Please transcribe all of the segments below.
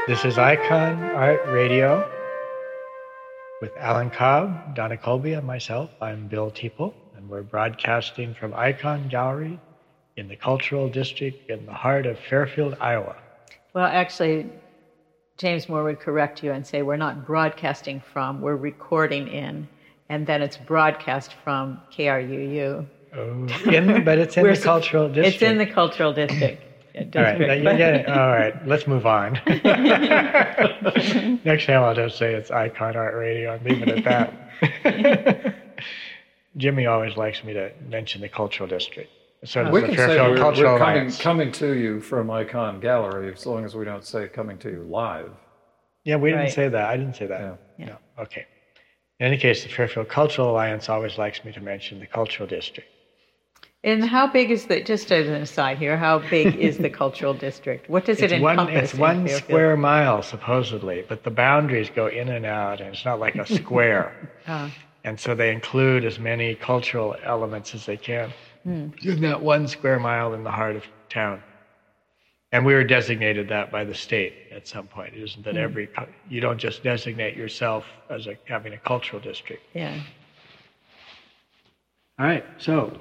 This is Icon Art Radio with Alan Cobb, Donna Colby, and myself. I'm Bill Teeple, and we're broadcasting from Icon Gallery in the Cultural District in the heart of Fairfield, Iowa. Well, actually, James Moore would correct you and say we're not broadcasting from, we're recording in, and then it's broadcast from KRUU. Oh, but it's in the Cultural District. It's in the Cultural District. All right, let's move on. Next time I'll just say it's Icon Art Radio and leave it at that. Jimmy always likes me to mention the Cultural District. So we can say we're coming to you from Icon Gallery as long as we don't say coming to you live. Yeah, we didn't say that. I didn't say that. Yeah. No. Okay. In any case, the Fairfield Cultural Alliance always likes me to mention the Cultural District. And how big is just as an aside here, how big is the Cultural District? What does it encompass? It's 1 square mile, supposedly, but the boundaries go in and out, and it's not like a square. And so they include as many cultural elements as they can in that 1 square mile in the heart of town. And we were designated that by the state at some point. It isn't that you don't just designate yourself as having a cultural district. Yeah. All right, so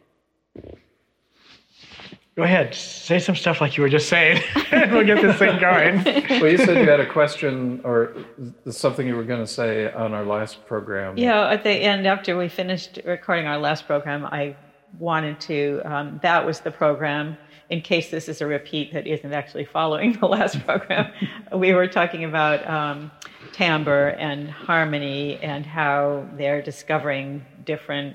go ahead, say some stuff like you were just saying, and we'll get this thing going. Well, you said you had a question or something you were going to say on our last program. Yeah, at the end, after we finished recording our last program, I wanted to, that was the program, in case this is a repeat that isn't actually following the last program. We were talking about timbre and harmony and how they're discovering different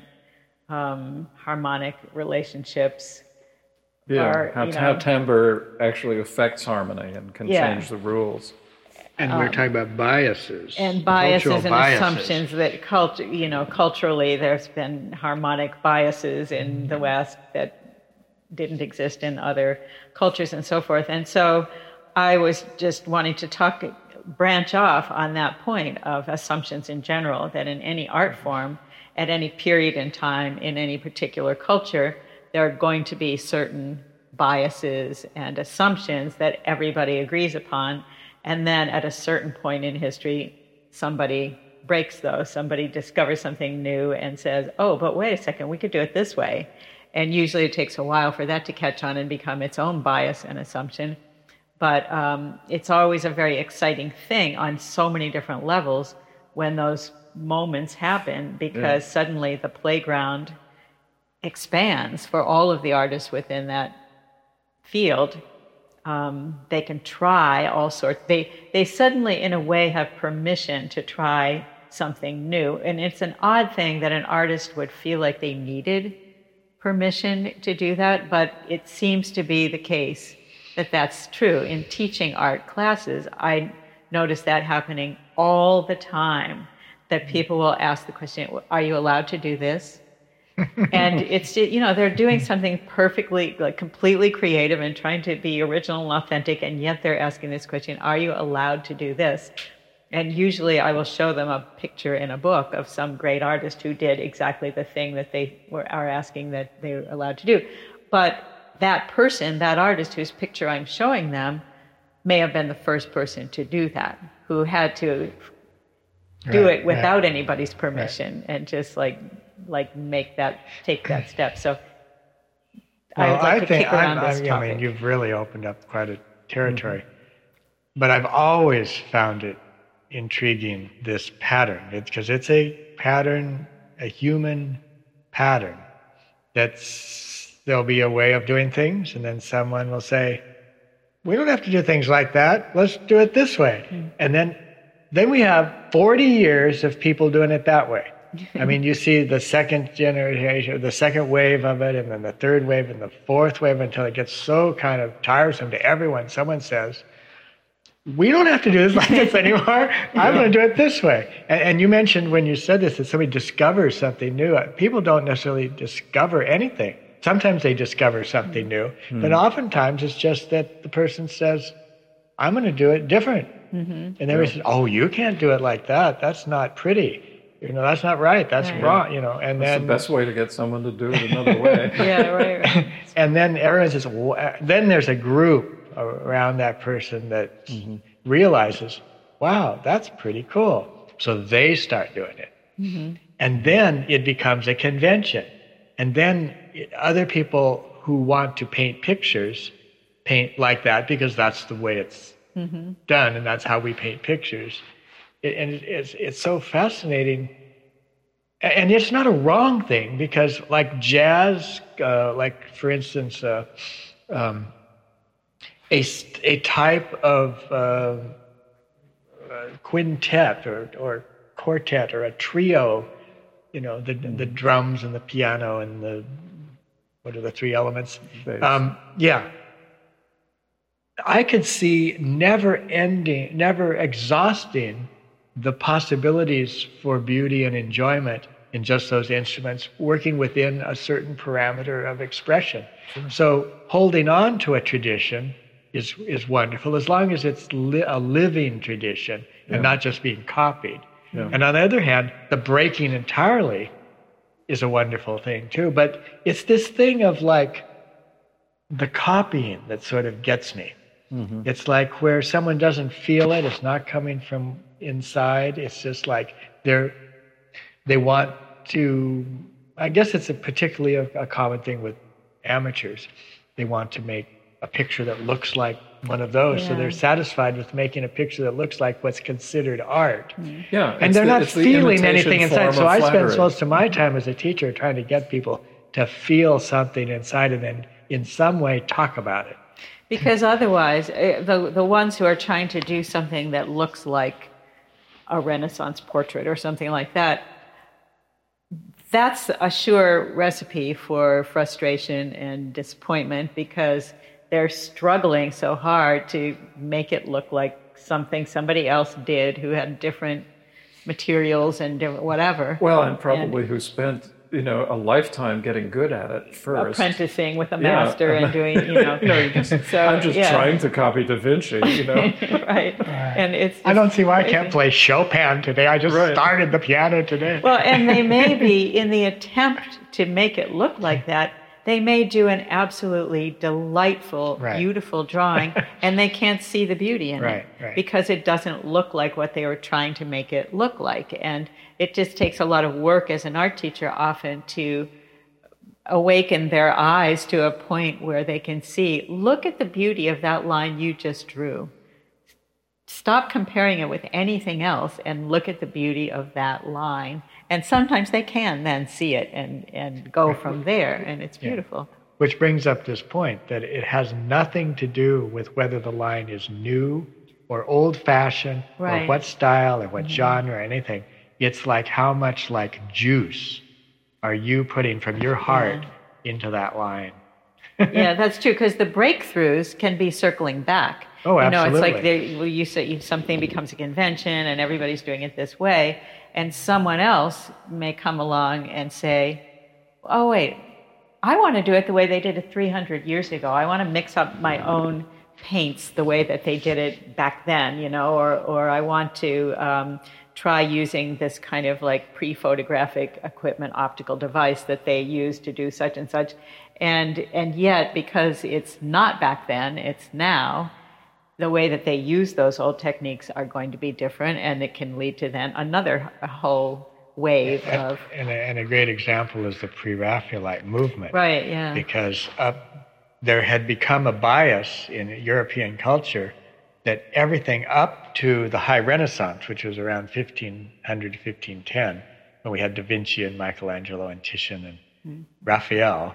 harmonic relationships. Yeah, how timbre actually affects harmony and can change the rules. And we're talking about biases. And biases and assumptions that culturally there's been harmonic biases in the West that didn't exist in other cultures and so forth. And so I was just wanting to branch off on that point of assumptions in general, that in any art form, at any period in time, in any particular culture, there are going to be certain biases and assumptions that everybody agrees upon. And then at a certain point in history, somebody breaks those. Somebody discovers something new and says, oh, but wait a second, we could do it this way. And usually it takes a while for that to catch on and become its own bias and assumption. But it's always a very exciting thing on so many different levels when those moments happen, because suddenly the playground expands for all of the artists within that field. They can try all sorts. They suddenly, in a way, have permission to try something new. And it's an odd thing that an artist would feel like they needed permission to do that, but it seems to be the case that that's true. In teaching art classes, I notice that happening all the time, that people will ask the question, are you allowed to do this? And it's, they're doing something perfectly, completely creative and trying to be original and authentic, and yet they're asking this question, are you allowed to do this? And usually I will show them a picture in a book of some great artist who did exactly the thing that they are asking that they're allowed to do. But that person, that artist whose picture I'm showing them, may have been the first person to do that, who had to do it without anybody's permission and just take that step. So I mean, you've really opened up quite a territory. But I've always found it intriguing, this pattern, because it's a pattern, a human pattern. There'll be a way of doing things, and then someone will say, we don't have to do things like that. Let's do it this way. And then we have 40 years of people doing it that way. I mean, you see the second generation, the second wave of it, and then the third wave and the fourth wave, until it gets so kind of tiresome to everyone. Someone says, we don't have to do this like this anymore. I'm going to do it this way. And you mentioned when you said this that somebody discovers something new. People don't necessarily discover anything. Sometimes they discover something new, but oftentimes it's just that the person says, I'm going to do it different. And everybody says, oh, you can't do it like that. That's not pretty. That's not right. That's wrong. And that's the best way to get someone to do it another way. And then everyone says, then there's a group around that person that realizes, wow, that's pretty cool. So they start doing it. Mm-hmm. And then it becomes a convention. And then other people who want to paint pictures paint like that because that's the way it's done, and that's how we paint pictures. It's so fascinating. And it's not a wrong thing, because like jazz, like for instance, a type of quintet or quartet or a trio, the drums and the piano and what are the three elements? I could see never exhausting the possibilities for beauty and enjoyment in just those instruments, working within a certain parameter of expression. So holding on to a tradition is wonderful, as long as it's a living tradition and not just being copied. Yeah. And on the other hand, the breaking entirely is a wonderful thing too. But it's this thing of like the copying that sort of gets me. Mm-hmm. It's like where someone doesn't feel it, it's not coming from inside. It's just like they want to, I guess it's particularly a common thing with amateurs. They want to make a picture that looks like one of those. Yeah. So they're satisfied with making a picture that looks like what's considered art. Yeah, and they're not feeling anything inside. So I spend most of my time as a teacher trying to get people to feel something inside and then in some way talk about it. Because otherwise, the ones who are trying to do something that looks like a Renaissance portrait or something like that, that's a sure recipe for frustration and disappointment, because they're struggling so hard to make it look like something somebody else did who had different materials and different whatever. Well, and probably who spent a lifetime getting good at it first. Apprenticing with a master and doing, I'm just trying to copy Da Vinci, Right. And I don't see why I can't play Chopin today. I just started the piano today. Well, and they may be, in the attempt to make it look like that, they may do an absolutely delightful, beautiful drawing, and they can't see the beauty in it because it doesn't look like what they were trying to make it look like. And it just takes a lot of work as an art teacher often to awaken their eyes to a point where they can see, look at the beauty of that line you just drew. Stop comparing it with anything else and look at the beauty of that line. And sometimes they can then see it and go from there, and it's beautiful. Yeah. Which brings up this point that it has nothing to do with whether the line is new or old-fashioned or what style or what genre or anything. It's like how much like juice are you putting from your heart into that line. Yeah, that's true, because the breakthroughs can be circling back. Oh, absolutely. It's like you say something becomes a convention and everybody's doing it this way, and someone else may come along and say, oh, wait, I want to do it the way they did it 300 years ago. I want to mix up my own paints the way that they did it back then, or I want to try using this kind of like pre-photographic equipment, optical device that they use to do such and such. And yet, because it's not back then, it's now, the way that they use those old techniques are going to be different, and it can lead to then another whole wave of... And a great example is the pre-Raphaelite movement. Right, yeah. Because there had become a bias in European culture that everything up to the High Renaissance, which was around 1500 to 1510, when we had Da Vinci and Michelangelo and Titian and Raphael,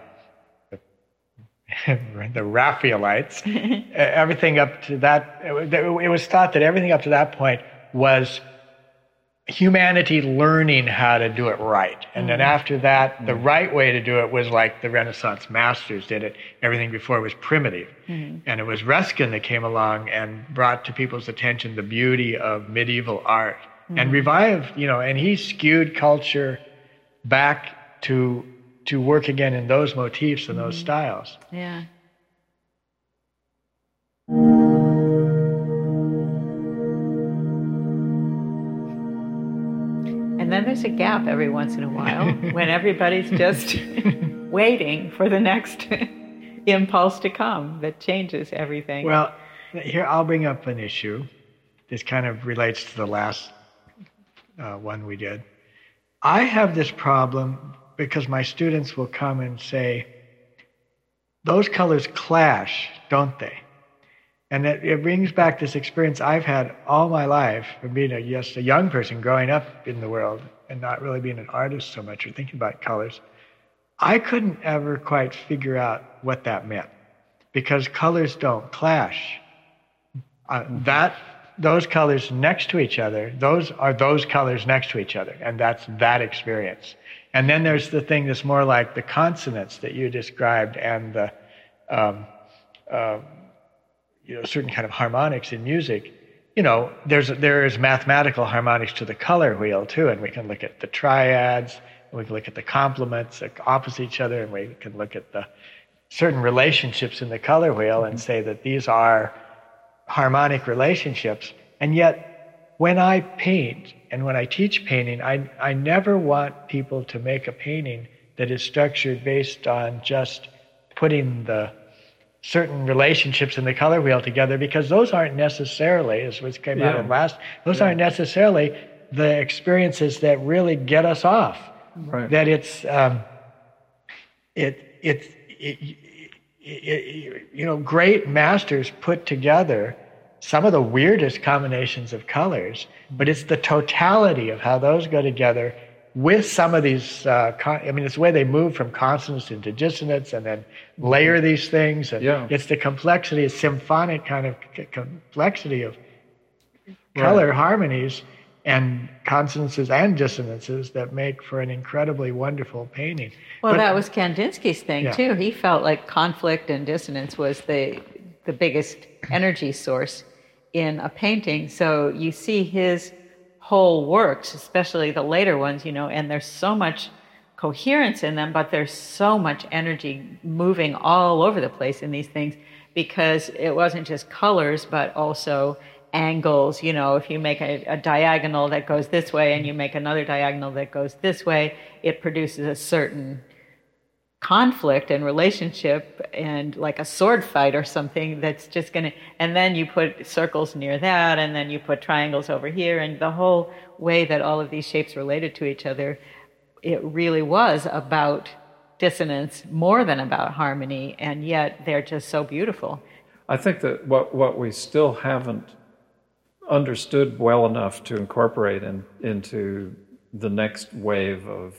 the Raphaelites, everything up to that, it was thought that everything up to that point was humanity learning how to do it right. And then after that, the right way to do it was like the Renaissance masters did it. Everything before was primitive. And it was Ruskin that came along and brought to people's attention the beauty of medieval art and revived, and he skewed culture back to work again in those motifs and those styles. Yeah. And then there's a gap every once in a while when everybody's just waiting for the next impulse to come that changes everything. Well, here I'll bring up an issue. this kind of relates to the last one we did. I have this problem because my students will come and say, those colors clash, don't they? And it brings back this experience I've had all my life from being just a young person growing up in the world and not really being an artist so much or thinking about colors. I couldn't ever quite figure out what that meant because colors don't clash. Those colors next to each other, those are those colors next to each other, and that's that experience. And then there's the thing that's more like the consonants that you described and the certain kind of harmonics in music. There is mathematical harmonics to the color wheel too, and we can look at the triads, and we can look at the complements that opposite each other, and we can look at the certain relationships in the color wheel and say that these are harmonic relationships. And yet, when I paint and when I teach painting, I never want people to make a painting that is structured based on just putting the certain relationships in the color wheel together, because those aren't necessarily, as was came out in last, those aren't necessarily the experiences that really get us off. Right. That it's great masters put together some of the weirdest combinations of colors, but it's the totality of how those go together with some of these, it's the way they move from consonants into dissonance and then layer these things. And it's the complexity, a symphonic kind of complexity of color harmonies and consonances and dissonances that make for an incredibly wonderful painting. Well, that was Kandinsky's thing, too. He felt like conflict and dissonance was the biggest energy source in a painting. So you see his whole works, especially the later ones, and there's so much coherence in them, but there's so much energy moving all over the place in these things, because it wasn't just colors, but also angles. If you make a diagonal that goes this way and you make another diagonal that goes this way, it produces a certain conflict and relationship, and like a sword fight or something that's just going to, and then you put circles near that, and then you put triangles over here, and the whole way that all of these shapes related to each other, it really was about dissonance more than about harmony, and yet they're just so beautiful. I think that what we still haven't understood well enough to incorporate into the next wave of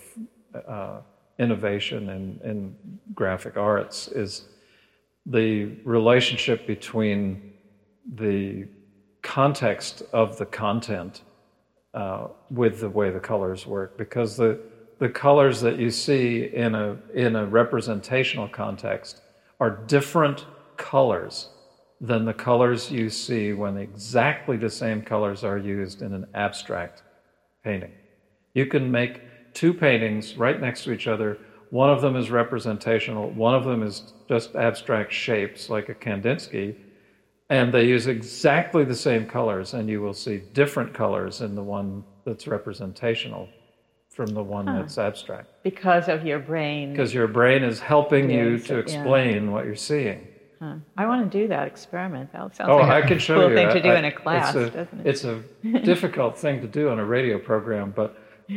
innovation in graphic arts is the relationship between the context of the content with the way the colors work, because the colors that you see in a representational context are different colors than the colors you see when exactly the same colors are used in an abstract painting. You can make two paintings right next to each other. One of them is representational, one of them is just abstract shapes like a Kandinsky, and they use exactly the same colors, and you will see different colors in the one that's representational from the one that's abstract. Because of your brain. Because your brain is helping you to explain what you're seeing. I want to do that experiment. That sounds like I can show cool you. thing to do in a class, doesn't it? It's a difficult thing to do on a radio program, but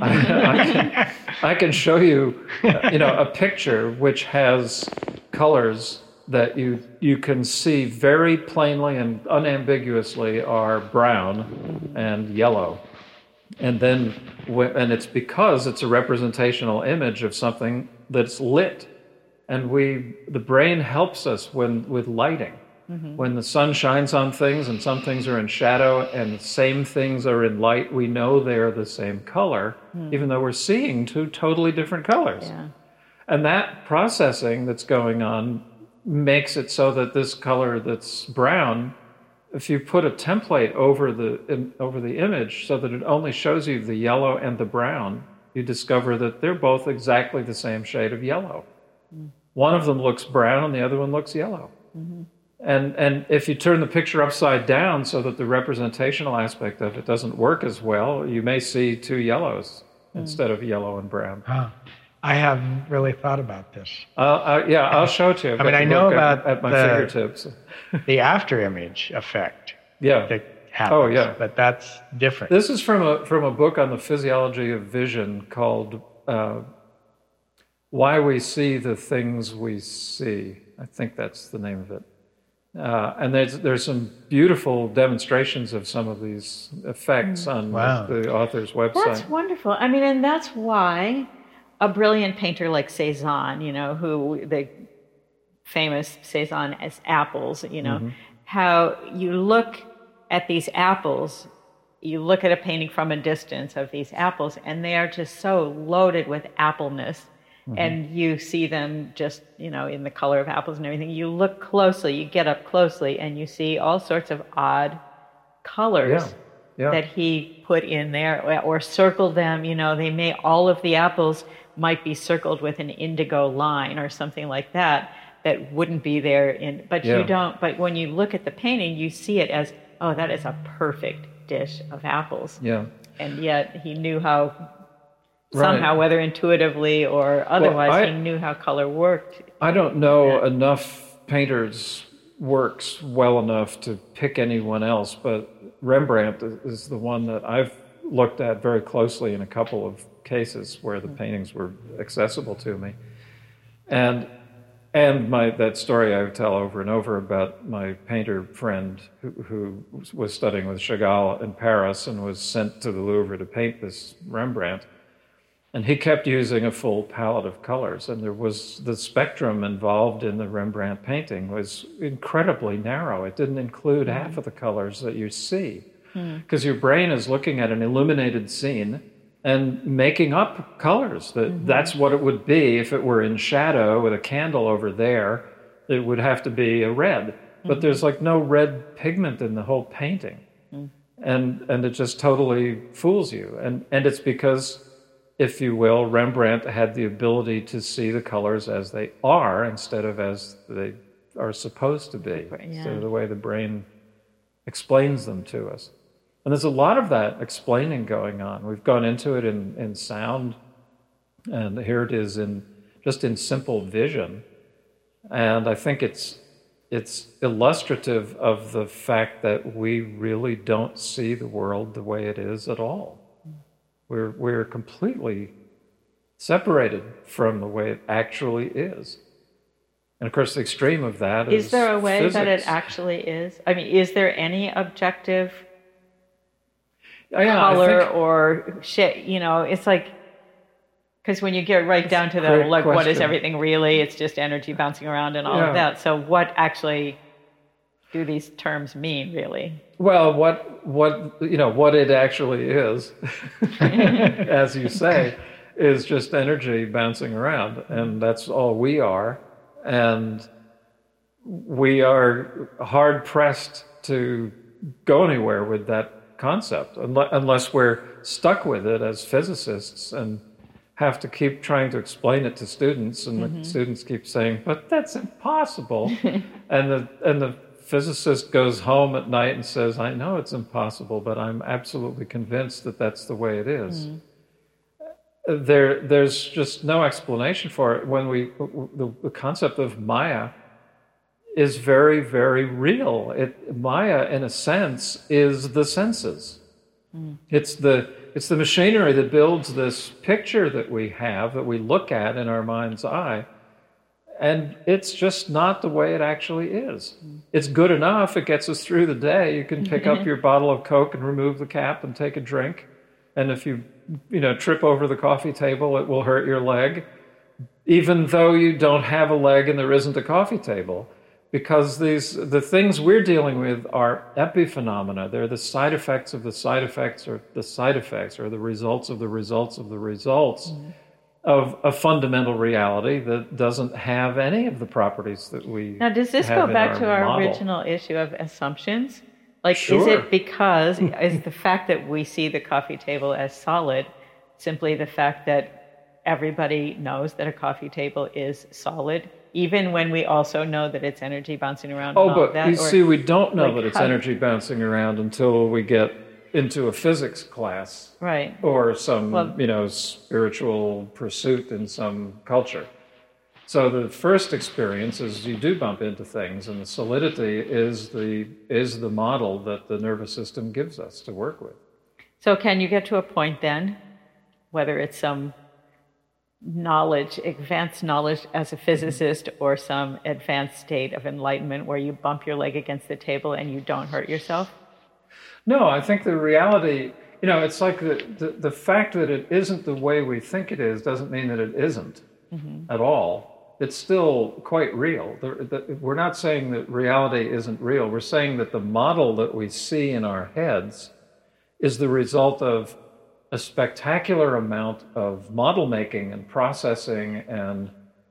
I can show you, a picture which has colors that you can see very plainly and unambiguously are brown and yellow, and then it's because it's a representational image of something that's lit, and the brain helps us with lighting. Mm-hmm. When the sun shines on things and some things are in shadow and the same things are in light, we know they're the same color, even though we're seeing two totally different colors. Yeah. And that processing that's going on makes it so that this color that's brown, if you put a template over the image so that it only shows you the yellow and the brown, you discover that they're both exactly the same shade of yellow. One of them looks brown and the other one looks yellow. Mm-hmm. And if you turn the picture upside down so that the representational aspect of it doesn't work as well, you may see two yellows instead of yellow and brown. I haven't really thought about this. I'll show it to you. I know about at my fingertips. the after image effect. Yeah. happens. Oh, yeah. But that's different. This is from a book on the physiology of vision called Why We See the Things We See. I think that's the name of it. And there's some beautiful demonstrations of some of these effects on the author's website. That's wonderful. I mean, and that's why a brilliant painter like Cezanne, who the famous Cezanne as apples, how you look at these apples, you look at a painting from a distance of these apples, and they are just so loaded with appleness. And you see them just, in the color of apples and everything. You look closely, you get up closely, and you see all sorts of odd colors that he put in there or circled them. All of the apples might be circled with an indigo line or something like that wouldn't be there you don't. But when you look at the painting, you see it as, oh, that is a perfect dish of apples. Yeah. And yet he knew how. Somehow, whether intuitively or otherwise, he knew how color worked. I don't know enough painters' works well enough to pick anyone else, but Rembrandt is the one that I've looked at very closely in a couple of cases where the paintings were accessible to me. And that story I would tell over and over about my painter friend who was studying with Chagall in Paris and was sent to the Louvre to paint this Rembrandt. And he kept using a full palette of colors, and the spectrum involved in the Rembrandt painting was incredibly narrow. It didn't include half of the colors that you see, because your brain is looking at an illuminated scene and making up colors. That's what it would be if it were in shadow with a candle over there. It would have to be a red, but there's like no red pigment in the whole painting, and it just totally fools you. And it's because, if you will, Rembrandt had the ability to see the colors as they are instead of as they are supposed to be, instead of the way the brain explains them to us. And there's a lot of that explaining going on. We've gone into it in sound, and here it is just in simple vision. And I think it's illustrative of the fact that we really don't see the world the way it is at all. We're completely separated from the way it actually is. And of course, the extreme of that is Is there a way physics. that it actually is? I mean, is there any objective color or shit? It's like, because when you get right down to the, like, what is everything really? It's just energy bouncing around and all of that. So what actually do these terms mean, really? Well, what it actually is, as you say, is just energy bouncing around, and that's all we are. And we are hard pressed to go anywhere with that concept unless we're stuck with it as physicists and have to keep trying to explain it to students, and the students keep saying, "But that's impossible," and the physicist goes home at night and says, "I know it's impossible, but I'm absolutely convinced that that's the way it is." There's just no explanation for it. When the concept of Maya is very, very real. Maya, in a sense, is the senses. It's the machinery that builds this picture that we have, that we look at in our mind's eye. And it's just not the way it actually is. It's good enough. It gets us through the day. You can pick up your bottle of Coke and remove the cap and take a drink. And if you trip over the coffee table, it will hurt your leg, even though you don't have a leg and there isn't a coffee table. Because the things we're dealing with are epiphenomena. They're the side effects of the side effects, or the side effects, or the results of the results of the results. Of a fundamental reality that doesn't have any of the properties that we Now, does this have go back to our model. original issue of assumptions? Like, Sure. is it because, is the fact that we see the coffee table as solid simply the fact that everybody knows that a coffee table is solid, even when we also know that it's energy bouncing around? Oh, and all but that? you see, we don't know like that it's how- energy bouncing around until we get into a physics class, Right. or some spiritual pursuit in some culture. So the first experience is you do bump into things, and the solidity is the model that the nervous system gives us to work with. So can you get to a point then, whether it's some knowledge, advanced knowledge as a physicist, or some advanced state of enlightenment where you bump your leg against the table and you don't hurt yourself? No, I think the reality, it's like the fact that it isn't the way we think it is doesn't mean that it isn't at all. It's still quite real. We're not saying that reality isn't real. We're saying that the model that we see in our heads is the result of a spectacular amount of model making and processing and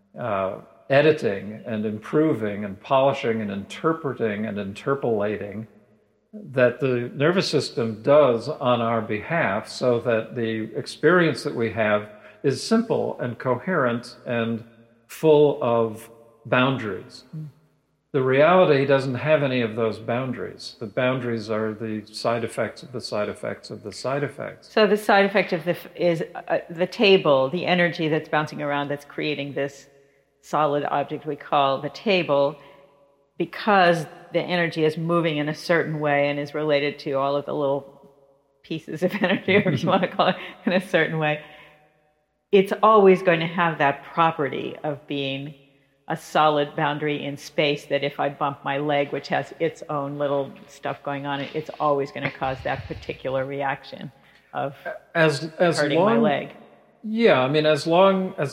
editing and improving and polishing and interpreting and interpolating that the nervous system does on our behalf, so that the experience that we have is simple and coherent and full of boundaries. The reality doesn't have any of those boundaries. The boundaries are the side effects of the side effects of the side effects. So the side effect of is the table, the energy that's bouncing around that's creating this solid object we call the table, because the energy is moving in a certain way and is related to all of the little pieces of energy, or if you want to call it, in a certain way, it's always going to have that property of being a solid boundary in space, that if I bump my leg, which has its own little stuff going on, it's always going to cause that particular reaction of hurting my leg. Yeah, I mean, as long as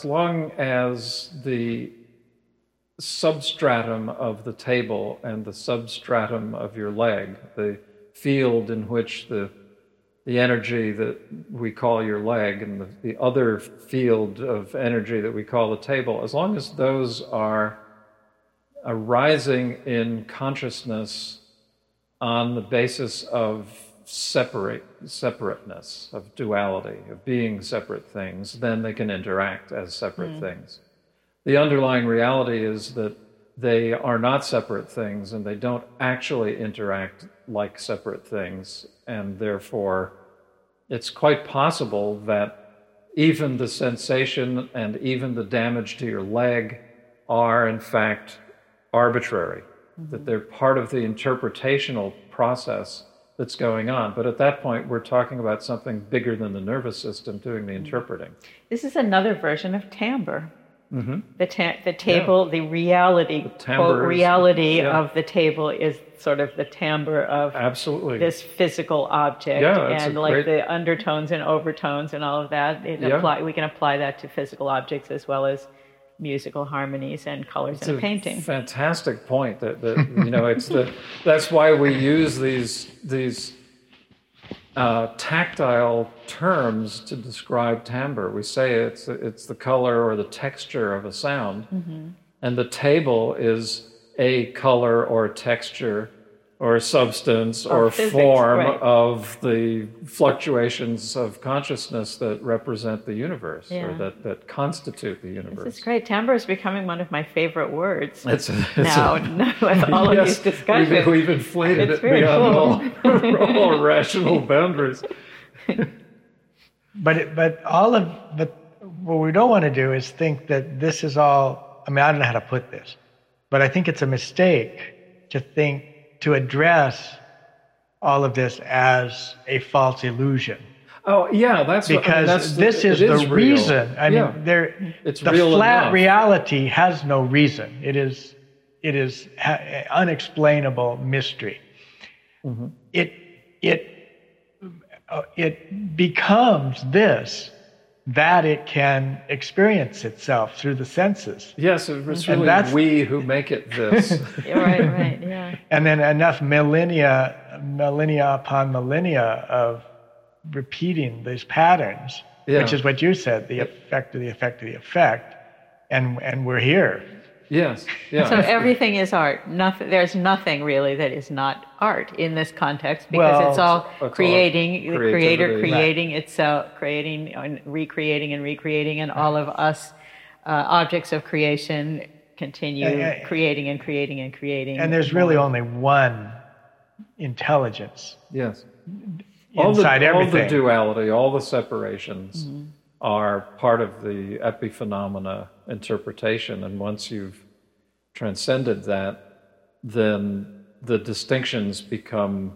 the substratum of the table and the substratum of your leg, the field in which the energy that we call your leg and the other field of energy that we call the table, as long as those are arising in consciousness on the basis of separateness, of duality, of being separate things, then they can interact as separate things. The underlying reality is that they are not separate things, and they don't actually interact like separate things, and therefore it's quite possible that even the sensation and even the damage to your leg are in fact arbitrary, that they're part of the interpretational process that's going on. But at that point, we're talking about something bigger than the nervous system doing the interpreting. This is another version of timbre. The table, the reality, quote, reality of the table is sort of the timbre of this physical object, and like the undertones and overtones and all of that. We can apply that to physical objects as well as musical harmonies and colors in a painting. Fantastic point. It's that's why we use these tactile terms to describe timbre. We say it's the color or the texture of a sound, and the table is a color or texture or substance or physics, form of the fluctuations of consciousness that represent the universe, or that constitute the universe. This is great. Timbre is becoming one of my favorite words now with all of these discussions. We've inflated it beyond all rational boundaries. But what we don't want to do is think that this is all, I don't know how to put this, but I think it's a mistake to address all of this as a false illusion. Oh, yeah, because this is the reason. It's the real flat enough. Reality has no reason. It is unexplainable mystery. It becomes this, that it can experience itself through the senses. Yes, it's really we who make it this. Right, yeah. And then enough millennia upon millennia of repeating these patterns, which is what you said, the effect of the effect of the effect, and we're here. Yes. Yeah. So everything is art. There's nothing really that is not art in this context, because it's all creating, the creator creating itself, creating and recreating, and all of us objects of creation continue creating and creating and creating. And there's really only one intelligence. Yes. Inside everything. All the duality, all the separations are part of the epiphenomena interpretation. And once you've transcended that, then the distinctions become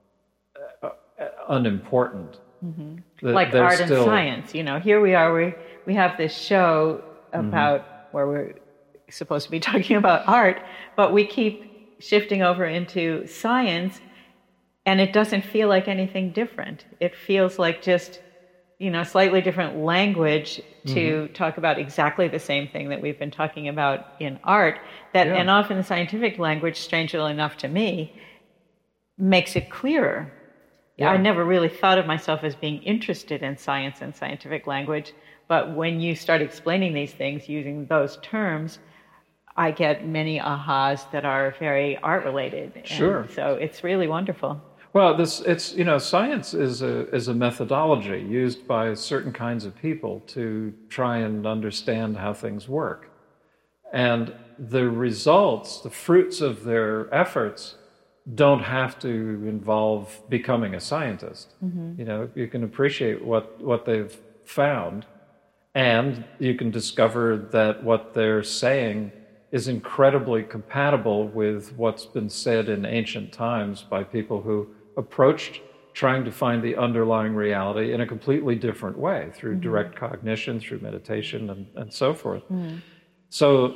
unimportant. Mm-hmm. Like art and science. Here we are, we have this show about where we're supposed to be talking about art, but we keep shifting over into science, and it doesn't feel like anything different. It feels like just, slightly different language to talk about exactly the same thing that we've been talking about in art. And often the scientific language, strangely enough to me, makes it clearer. Yeah. I never really thought of myself as being interested in science and scientific language, but when you start explaining these things using those terms, I get many ahas that are very art-related. Sure. And so it's really wonderful. Well, science is a methodology used by certain kinds of people to try and understand how things work. And the results, the fruits of their efforts, don't have to involve becoming a scientist. Mm-hmm. You can appreciate what they've found, and you can discover that what they're saying is incredibly compatible with what's been said in ancient times by people who approached trying to find the underlying reality in a completely different way, through direct cognition, through meditation, and so forth. Mm-hmm. So,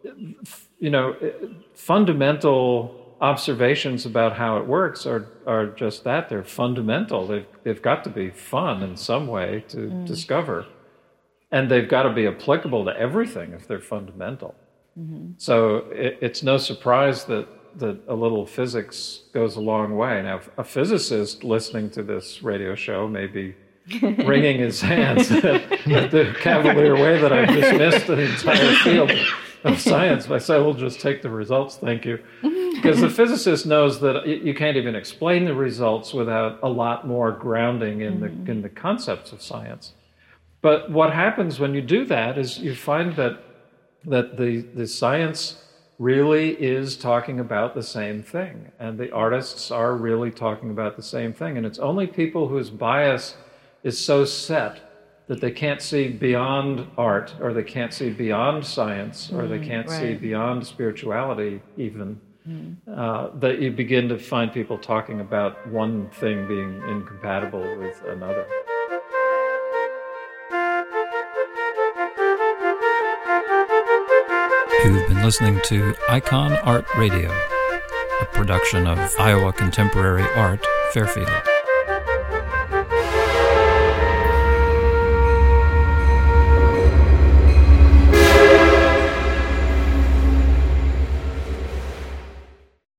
fundamental observations about how it works are just that. They're fundamental. They've got to be fun in some way to discover. And they've got to be applicable to everything if they're fundamental. Mm-hmm. So it's no surprise that a little physics goes a long way. Now, a physicist listening to this radio show may be wringing his hands at the cavalier way that I've dismissed the entire field of science. I say, we'll just take the results, thank you. Because the physicist knows that you can't even explain the results without a lot more grounding in the concepts of science. But what happens when you do that is you find that the science really is talking about the same thing, and the artists are really talking about the same thing. And it's only people whose bias is so set that they can't see beyond art, or they can't see beyond science, or they can't see beyond spirituality even, that you begin to find people talking about one thing being incompatible with another. You've been listening to Icon Art Radio, a production of Iowa Contemporary Art, Fairfield.